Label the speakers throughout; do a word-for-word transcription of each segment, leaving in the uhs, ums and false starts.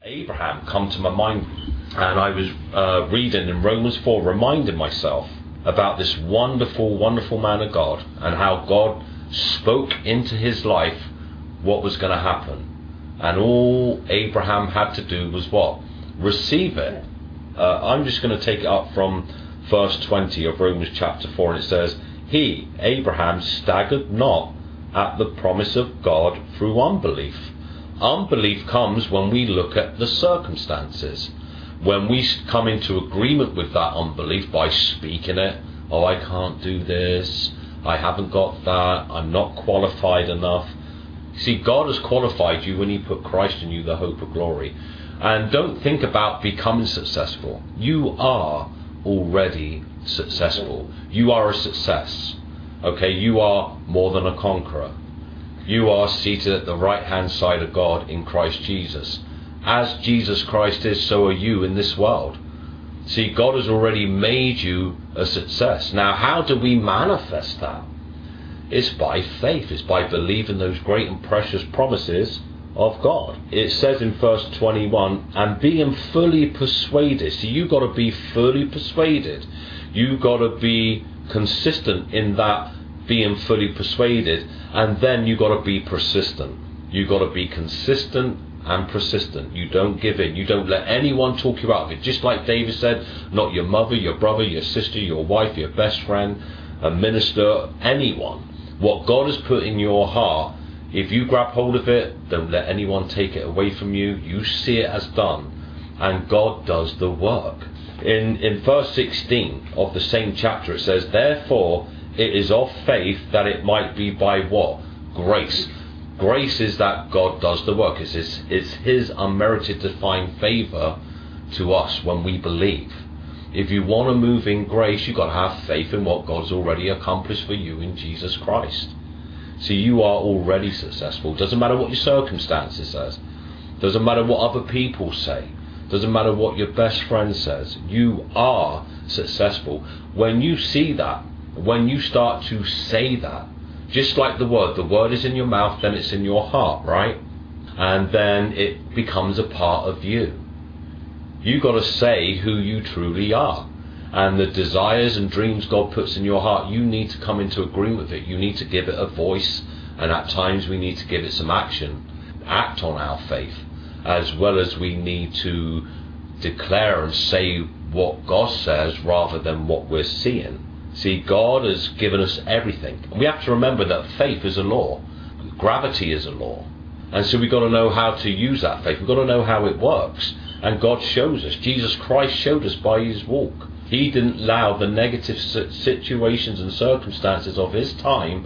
Speaker 1: Abraham come to my mind, and I was uh, reading in Romans four, reminding myself about this wonderful, wonderful man of God, and how God spoke into his life what was going to happen. And all Abraham had to do was what? Receive it. Uh, I'm just going to take it up from verse twenty of Romans chapter four, and it says, He, Abraham, staggered not at the promise of God through unbelief. Unbelief comes when we look at the circumstances. When we come into agreement with that unbelief by speaking it, oh, I can't do this, I haven't got that, I'm not qualified enough. See, God has qualified you when He put Christ in you, the hope of glory. And don't think about becoming successful. You are already successful. You are a success. Okay, you are more than a conqueror. You are seated at the right hand side of God in Christ Jesus. As Jesus Christ is, so are you in this world. See, God has already made you a success. Now, how do we manifest that? It's by faith. It's by believing those great and precious promises of God. It says in verse twenty-one, and being fully persuaded. See, you've got to be fully persuaded. You've got to be consistent in that being fully persuaded, and then you've got to be persistent. You've got to be consistent and persistent. You don't give in. You don't let anyone talk you out of it. Just like David said, not your mother, your brother, your sister, your wife, your best friend, a minister, anyone. What God has put in your heart, if you grab hold of it, don't let anyone take it away from you. You see it as done, and God does the work. In, in verse sixteen of the same chapter, it says, therefore it is of faith that it might be by what? Grace. Grace is that God does the work. It's His, it's his unmerited divine favour to us when we believe. If you want to move in grace, you've got to have faith in what God's already accomplished for you in Jesus Christ. See, you are already successful. Doesn't matter what your circumstances says. Doesn't matter what other people say. Doesn't matter what your best friend says. You are successful. When you see that, when you start to say that, just like the word, the word is in your mouth, then it's in your heart, right? And then it becomes a part of you. You've got to say who you truly are. And the desires and dreams God puts in your heart, you need to come into agreement with it. You need to give it a voice, and at times we need to give it some action. Act on our faith, as well as we need to declare and say what God says rather than what we're seeing. See, God has given us everything. We have to remember that faith is a law. Gravity is a law. And so we've got to know how to use that faith. We've got to know how it works. And God shows us. Jesus Christ showed us by His walk. He didn't allow the negative situations and circumstances of His time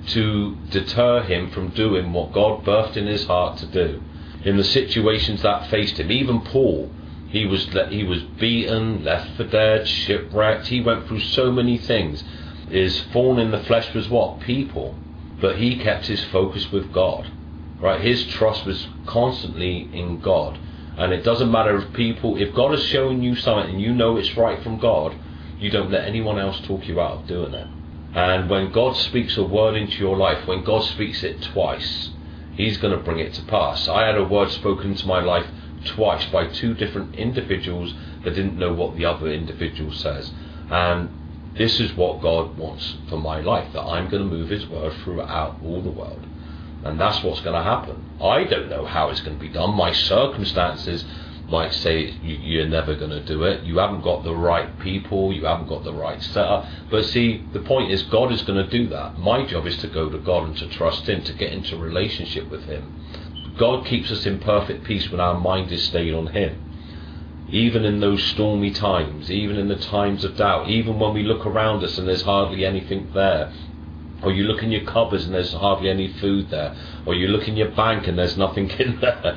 Speaker 1: to deter Him from doing what God birthed in His heart to do. In the situations that faced Him, even Paul, He was he was beaten, left for dead, shipwrecked. He went through so many things. His thorn in the flesh was what? People. But he kept his focus with God. Right? His trust was constantly in God. And it doesn't matter if people, if God has shown you something and you know it's right from God, you don't let anyone else talk you out of doing it. And when God speaks a word into your life, when God speaks it twice, He's going to bring it to pass. I had a word spoken into my life twice by two different individuals that didn't know what the other individual says. And this is what God wants for my life, that I'm going to move His word throughout all the world. And that's what's going to happen. I don't know how it's going to be done. My circumstances might say you're never going to do it. You haven't got the right people. You haven't got the right setup. But see, the point is God is going to do that. My job is to go to God and to trust Him, to get into relationship with Him. God keeps us in perfect peace when our mind is stayed on Him. Even in those stormy times, even in the times of doubt, even when we look around us and there's hardly anything there, or you look in your cupboards and there's hardly any food there, or you look in your bank and there's nothing in there.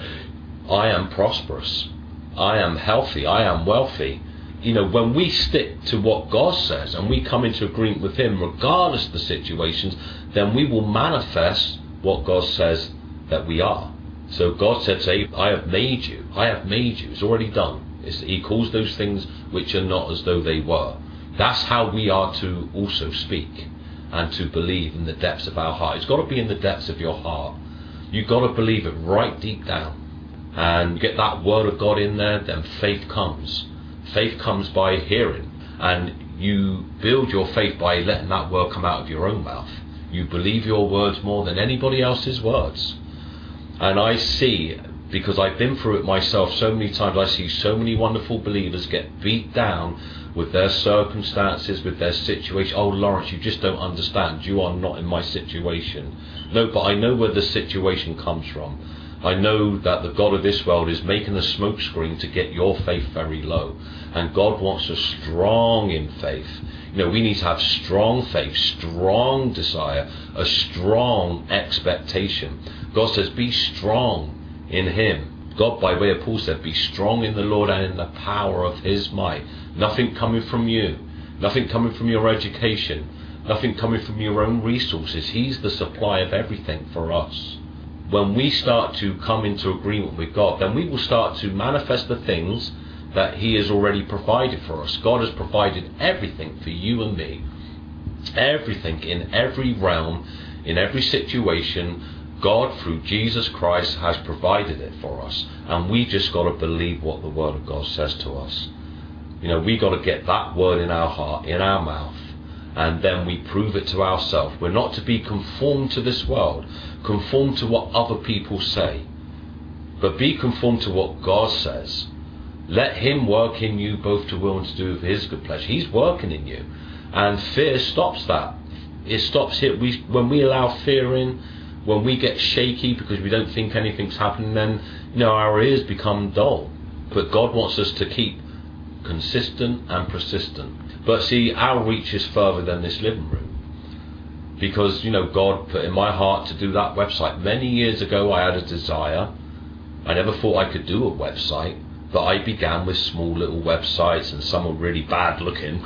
Speaker 1: I am prosperous. I am healthy. I am wealthy. You know, when we stick to what God says and we come into agreement with Him, regardless of the situations, then we will manifest what God says that we are. So God said to Abraham, I have made you. I have made you. It's already done. It's, he calls those things which are not as though they were. That's how we are to also speak and to believe in the depths of our heart. It's got to be in the depths of your heart. You've got to believe it right deep down. and get that word of God in there, then faith comes. Faith comes by hearing, and you build your faith by letting that word come out of your own mouth. You believe your words more than anybody else's words. And I see, because I've been through it myself so many times, I see so many wonderful believers get beat down with their circumstances, with their situation. Oh, Lawrence, you just don't understand. You are not in my situation. No, but I know where the situation comes from. I know that the God of this world is making a smokescreen to get your faith very low. And God wants us strong in faith. You know, we need to have strong faith, strong desire, a strong expectation. God says, be strong in Him. God, by way of Paul, said, be strong in the Lord and in the power of His might. Nothing coming from you. Nothing coming from your education. Nothing coming from your own resources. He's the supply of everything for us. When we start to come into agreement with God, then we will start to manifest the things that He has already provided for us. God has provided everything for you and me. Everything in every realm, in every situation. God, through Jesus Christ, has provided it for us. And we just got to believe what the Word of God says to us. You know, we got to get that word in our heart, in our mouth. And then we prove it to ourselves. We're not to be conformed to this world, conformed to what other people say, but be conformed to what God says. Let Him work in you both to will and to do of His good pleasure. He's working in you, and fear stops that. It stops it. We, when we allow fear in, when we get shaky because we don't think anything's happening, then you know our ears become dull. But God wants us to keep consistent and persistent. But see, our reach is further than this living room. Because, you know, God put in my heart to do that website. Many years ago I had a desire. I never thought I could do a website. But I began with small little websites, and some were really bad looking.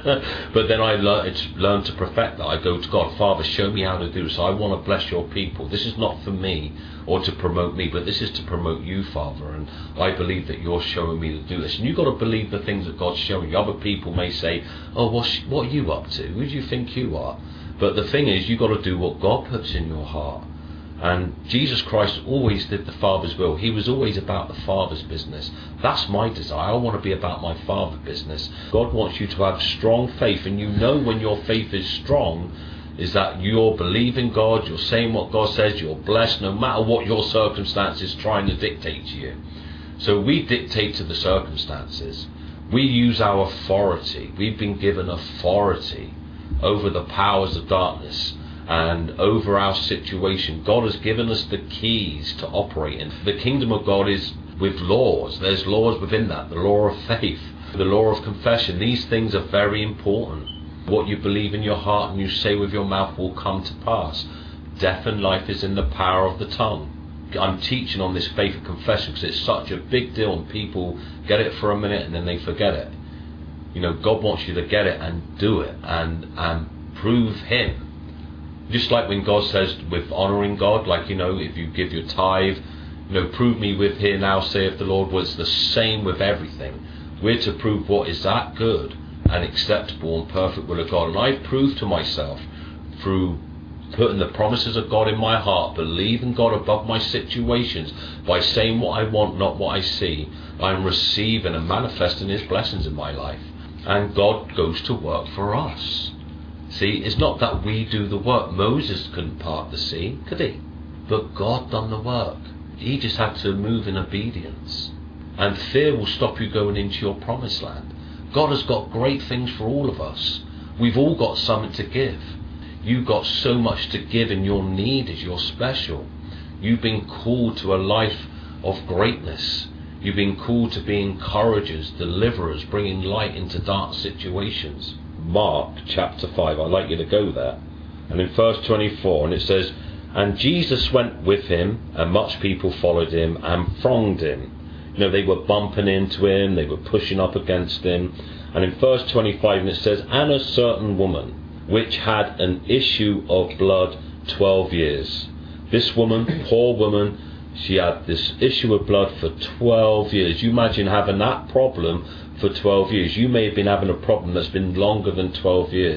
Speaker 1: But then I learned, learned to perfect that. I go to God, Father, show me how to do this. I want to bless your people. This is not for me or to promote me, but this is to promote you, Father. And I believe that you're showing me to do this. And you've got to believe the things that God's showing you. Other people may say, oh, what's, what are you up to? Who do you think you are? But the thing is, you've got to do what God puts in your heart. And Jesus Christ always did the Father's will. He was always about the Father's business. That's my desire. I want to be about my Father's business. God wants you to have strong faith, and you know when your faith is strong is that you're believing God, you're saying what God says, you're blessed no matter what your circumstances trying to dictate to you. So we dictate to the circumstances. We use our authority. We've been given authority over the powers of darkness and over our situation. God has given us the keys to operate in. The kingdom of God is with laws. There's laws within that. The law of faith, the law of confession. These things are very important. What you believe in your heart and you say with your mouth will come to pass. Death and life is in the power of the tongue. I'm teaching on this faith of confession because it's such a big deal and people get it for a minute and then they forget it. You know, God wants you to get it and do it and, and prove Him. Just like when God says with honouring God, like, you know, if you give your tithe, you know, prove me with here now, saith the Lord, was the same with everything. We're to prove what is that good and acceptable and perfect will of God. And I've proved to myself through putting the promises of God in my heart, believing God above my situations, by saying what I want, not what I see, I'm receiving and manifesting His blessings in my life. And God goes to work for us. See, it's not that we do the work. Moses couldn't part the sea, could he? But God done the work. He just had to move in obedience. And fear will stop you going into your promised land. God has got great things for all of us. We've all got something to give. You've got so much to give, and your need is you're special. You've been called to a life of greatness. You've been called to be encouragers, deliverers, bringing light into dark situations. Mark chapter five, I'd like you to go there. And in verse twenty-four, and it says, and Jesus went with him, and much people followed him and thronged him. You know, they were bumping into him, they were pushing up against him. And in verse twenty-five, and it says, and a certain woman, which had an issue of blood twelve years. This woman, poor woman, she had this issue of blood for twelve years. You imagine having that problem for twelve years. You may have been having a problem that's been longer than twelve years.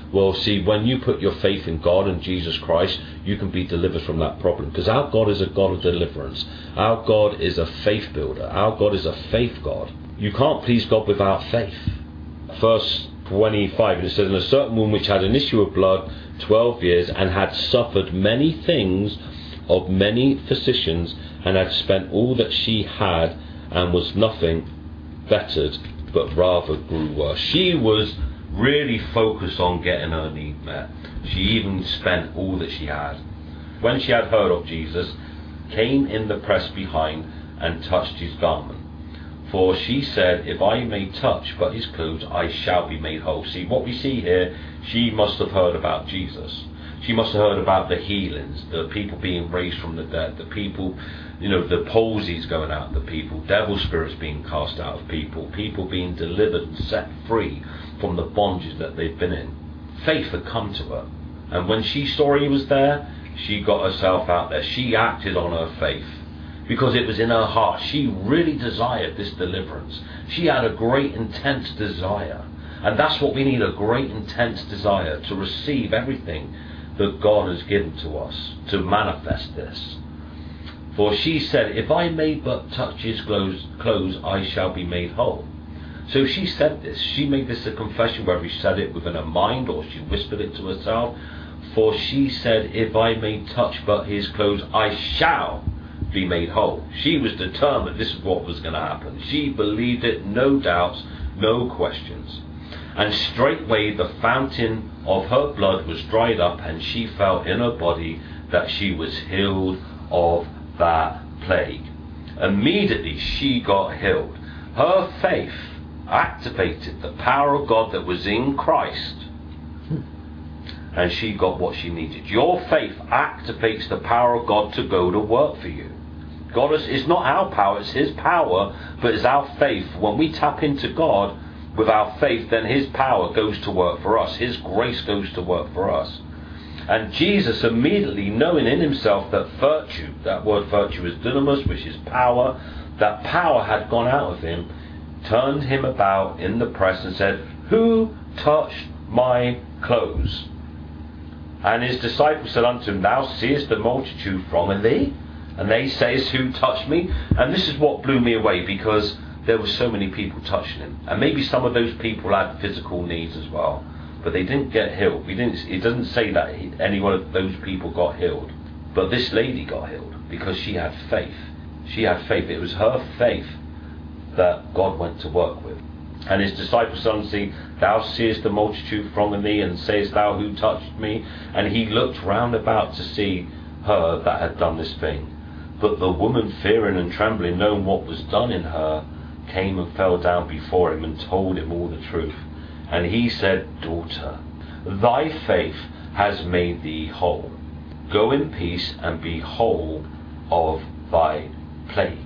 Speaker 1: Well, see, when you put your faith in God and Jesus Christ, you can be delivered from that problem. Because our God is a God of deliverance. Our God is a faith builder. Our God is a faith God. You can't please God without faith. Verse twenty-five, it says, and a certain woman which had an issue of blood twelve years, and had suffered many things of many physicians, and had spent all that she had, and was nothing bettered, but rather grew worse. She was really focused on getting her need met. She even spent all that she had. When she had heard of Jesus, came in the press behind, and touched his garment. For she said, if I may touch but his clothes, I shall be made whole. See, what we see here, she must have heard about Jesus. She must have heard about the healings, the people being raised from the dead, the people, you know, the palsies going out of the people, devil spirits being cast out of people, people being delivered and set free from the bondages that they've been in. Faith had come to her. And when she saw he was there, she got herself out there. She acted on her faith. Because it was in her heart. She really desired this deliverance. She had a great intense desire. And that's what we need, a great intense desire to receive everything that God has given to us, to manifest this. For she said, if I may but touch his clothes, clothes, I shall be made whole. So she said this. She made this a confession, whether she said it within her mind or she whispered it to herself. For she said, if I may touch but his clothes, I shall be made whole. She was determined this is what was going to happen. She believed it, no doubts, no questions. And straightway the fountain of her blood was dried up, and she felt in her body that she was healed of that plague. Immediately she got healed. Her faith activated the power of God that was in Christ, and she got what she needed. Your faith activates the power of God to go to work for you. God is, it's not our power, it's his power, but it's our faith. When we tap into God with our faith, then his power goes to work for us. His grace goes to work for us. And Jesus, immediately knowing in himself that virtue, that word virtue is dunamis, which is power, that power had gone out of him, turned him about in the press and said, who touched my clothes? And his disciples said unto him, thou seest the multitude thronging thee, and they say, who touched me? And this is what blew me away, because there were so many people touching him. And maybe some of those people had physical needs as well, but they didn't get healed. We didn't, it doesn't say that any one of those people got healed. But this lady got healed because she had faith. She had faith. It was her faith that God went to work with. And his disciples said unto him, thou seest the multitude thronging thee, and sayest thou, who touched me? And he looked round about to see her that had done this thing. But the woman, fearing and trembling, knowing what was done in her, came and fell down before him, and told him all the truth. And he said, daughter, thy faith has made thee whole. Go in peace, and be whole of thy plague.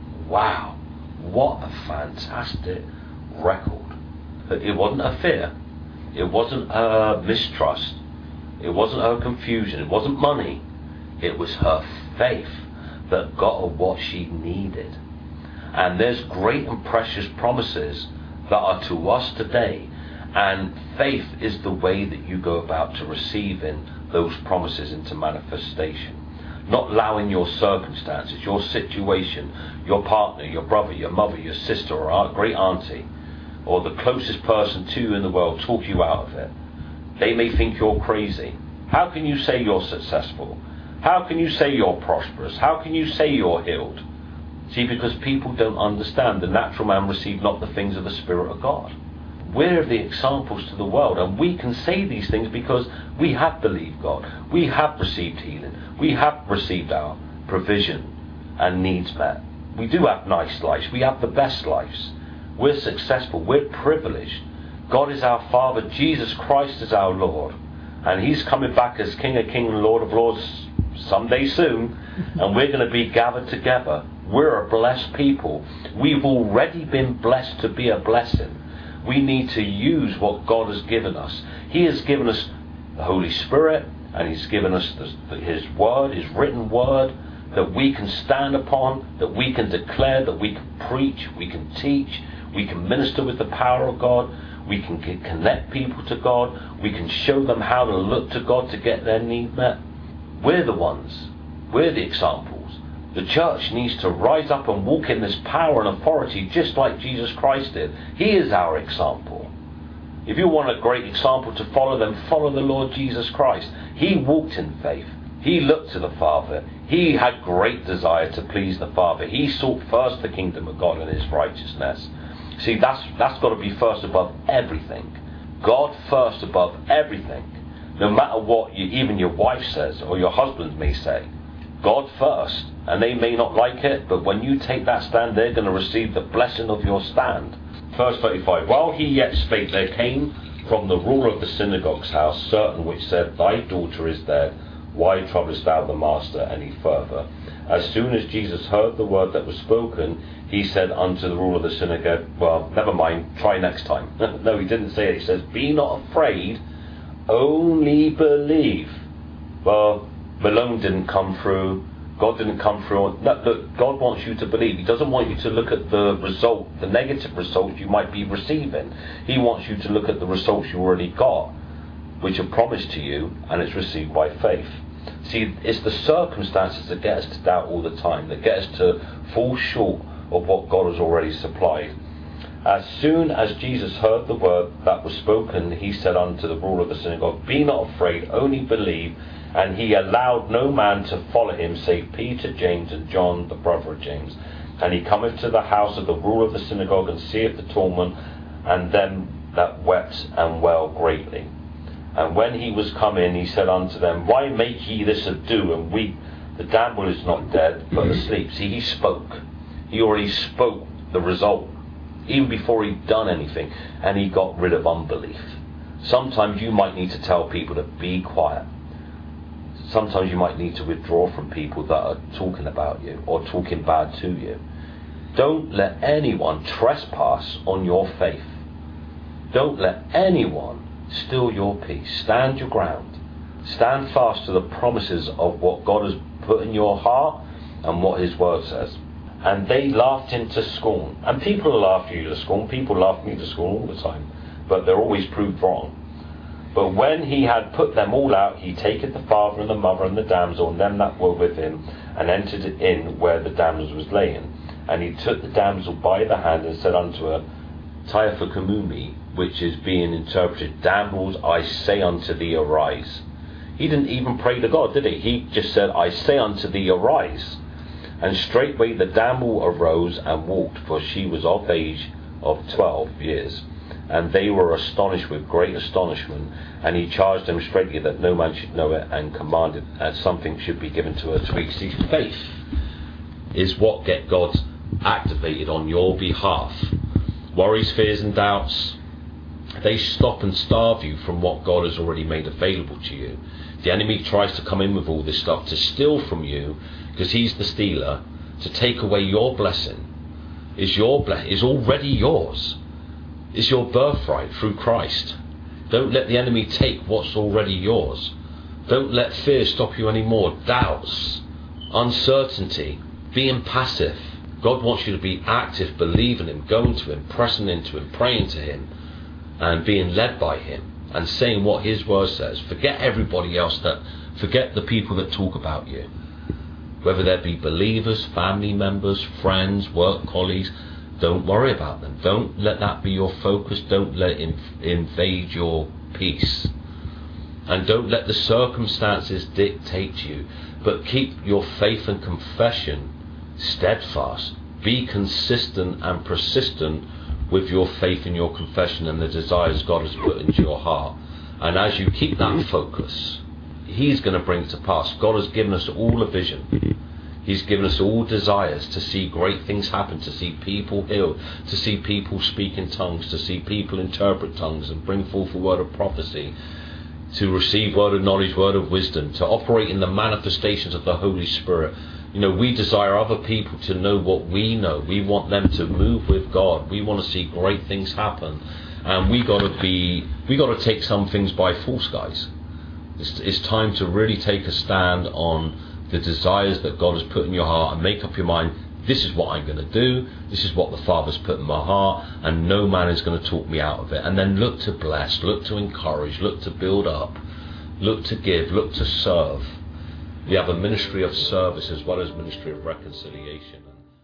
Speaker 1: Wow, what a fantastic record. It wasn't a fear, it wasn't a mistrust, it wasn't her confusion, it wasn't money, it was her faith that got her what she needed. And there's great and precious promises that are to us today, and faith is the way that you go about to receiving those promises into manifestation. Not allowing your circumstances, your situation, your partner, your brother, your mother, your sister, or our great auntie, or the closest person to you in the world talk you out of it. They may think you're crazy. How can you say you're successful? How can you say you're prosperous? How can you say you're healed? See, because people don't understand. The natural man received not the things of the Spirit of God. We're the examples to the world, and we can say these things because we have believed God. We have received healing. We have received our provision and needs met. We do have nice lives. We have the best lives. We're successful. We're privileged. God is our Father. Jesus Christ is our Lord. And he's coming back as King of Kings and Lord of Lords someday soon. And we're going to be gathered together. We're a blessed people. We've already been blessed to be a blessing. We need to use what God has given us. He has given us the Holy Spirit, and he's given us the, his word, his written word, that we can stand upon, that we can declare, that we can preach, we can teach, We can minister with the power of God. We can get, connect people to God. We can show them how to look to God to get their need met. We're the ones. We're the examples. The church needs to rise up and walk in this power and authority just like Jesus Christ did. He is our example. If you want a great example to follow, then follow the Lord Jesus Christ. He walked in faith. He looked to the Father. He had great desire to please the Father. He sought first the kingdom of God and his righteousness. See, that's that's got to be first above everything. God first above everything. No matter what you, even your wife says or your husband may say, God first. And they may not like it, but when you take that stand, they're going to receive the blessing of your stand. Verse thirty-five, while he yet spake, there came from the ruler of the synagogue's house certain which said, Thy daughter is dead. Why troublest thou the master any further? As soon as Jesus heard the word that was spoken, he said unto the ruler of the synagogue, well, never mind, try next time. No, he didn't say it. He says, be not afraid, only believe. Well, Malone didn't come through. God didn't come through. No, look, God wants you to believe. He doesn't want you to look at the result, the negative results you might be receiving. He wants you to look at the results you already got, which are promised to you, and it's received by faith. See, it's the circumstances that get us to doubt all the time, that get us to fall short of what God has already supplied. As soon as Jesus heard the word that was spoken, he said unto the ruler of the synagogue, Be not afraid, only believe. And he allowed no man to follow him, save Peter, James, and John, the brother of James. And he cometh to the house of the ruler of the synagogue, and seeth the torment, and them that wept and wailed greatly. And when he was come in, he said unto them, Why make ye this ado, and weep? The damsel is not dead, but asleep. See, he spoke. He already spoke the result, even before he'd done anything, and he got rid of unbelief. Sometimes you might need to tell people to be quiet. Sometimes you might need to withdraw from people that are talking about you or talking bad to you. Don't let anyone trespass on your faith. Don't let anyone steal your peace. Stand your ground. Stand fast to the promises of what God has put in your heart and what his word says. And they laughed him to scorn. And people laugh you to scorn. People laugh me to scorn all the time. But they're always proved wrong. But when he had put them all out, he taketh the father and the mother and the damsel and them that were with him, and entered in where the damsel was laying. And he took the damsel by the hand and said unto her, Talitha cumi, which is being interpreted, Damsels, I say unto thee, arise. He didn't even pray to God, did he? He just said, I say unto thee, arise. And straightway the damsel arose and walked, for she was of age of twelve years. And they were astonished with great astonishment. And he charged them straightly that no man should know it, and commanded that something should be given to her to eat. See, faith is what get God activated on your behalf. Worries, fears and doubts, they stop and starve you from what God has already made available to you. The enemy tries to come in with all this stuff to steal from you, because he's the stealer, to take away your blessing. Is your ble- is already yours. It's your birthright through Christ. Don't let the enemy take what's already yours. Don't let fear stop you anymore. Doubts, uncertainty, being passive. God wants you to be active, believing him, going to him, pressing into him, praying to him, and being led by him, and saying what his word says. Forget everybody else, that forget the people that talk about you. Whether there be believers, family members, friends, work colleagues, don't worry about them. Don't let that be your focus. Don't let it inv- invade your peace. And don't let the circumstances dictate you. But keep your faith and confession steadfast. Be consistent and persistent with your faith and your confession and the desires God has put into your heart. And as you keep that focus, he's going to bring it to pass. God has given us all a vision. He's given us all desires to see great things happen, to see people healed, to see people speak in tongues, to see people interpret tongues and bring forth a word of prophecy, to receive word of knowledge, word of wisdom, to operate in the manifestations of the Holy Spirit. You know, we desire other people to know what we know. We want them to move with God. We want to see great things happen. And we got to be, we got to take some things by force, guys. It's, it's time to really take a stand on the desires that God has put in your heart and make up your mind, this is what I'm going to do, this is what the Father's put in my heart, and no man is going to talk me out of it. And then look to bless, look to encourage, look to build up, look to give, look to serve. We have a ministry of service as well as ministry of reconciliation.